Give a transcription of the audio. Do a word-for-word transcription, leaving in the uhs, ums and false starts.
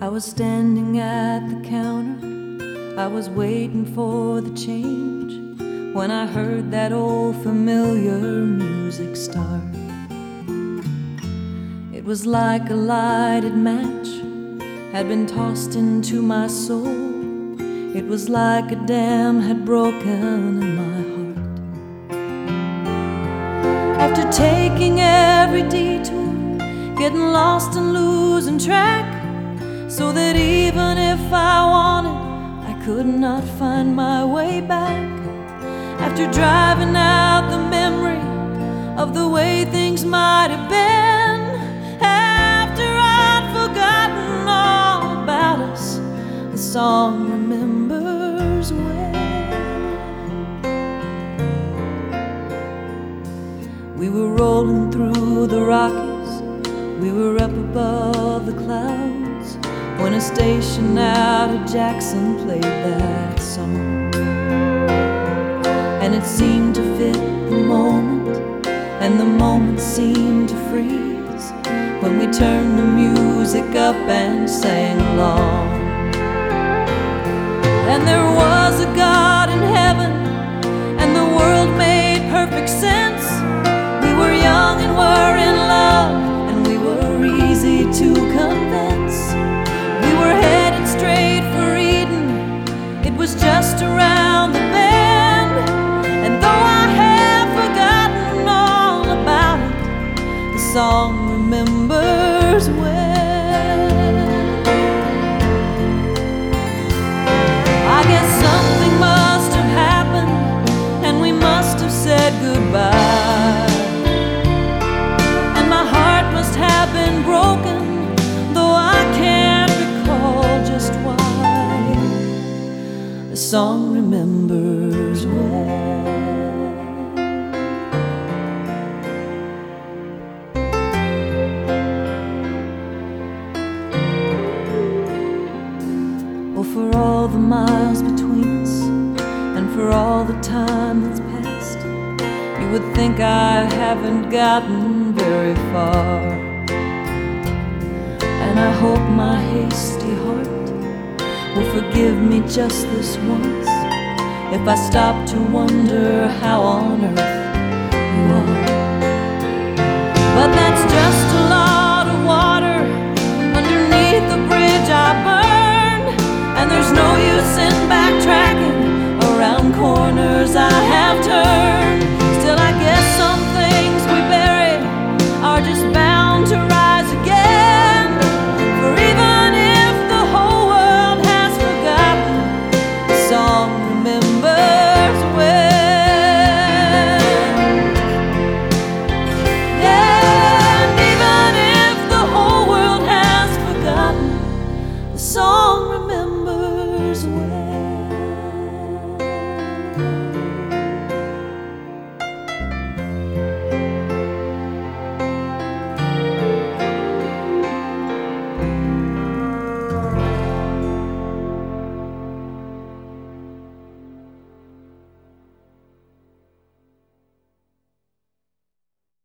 I was standing at the counter, I was waiting for the change, when I heard that old familiar music start. It was like a lighted match had been tossed into my soul. It was like a dam had broken in my heart. After taking every detour, getting lost and losing track, so that even if I wanted, I could not find my way back. After driving out the memory of the way things might have been, after I'd forgotten all about us, the song remembers when we were rolling through the Rockies, we were up above the clouds, when a station out of Jackson played that song. And it seemed to fit the moment, and the moment seemed to freeze, when we turned the music up and sang along. And there was a God in heaven, and the world made perfect sense. We were young and were in love, and we were easy to convince. We were headed straight for Eden, it was just around the bend. And though I have forgotten all about it, the song remembers when. I guess something must have happened, and we must have said goodbye. And my heart must have been broken, though I can't recall just why. The song remembers when. Oh, for all the miles between us, and for all the time that's passed, you would think I haven't gotten very far. And I hope my hasty heart will forgive me just this once, if I stop to wonder how on earth you are.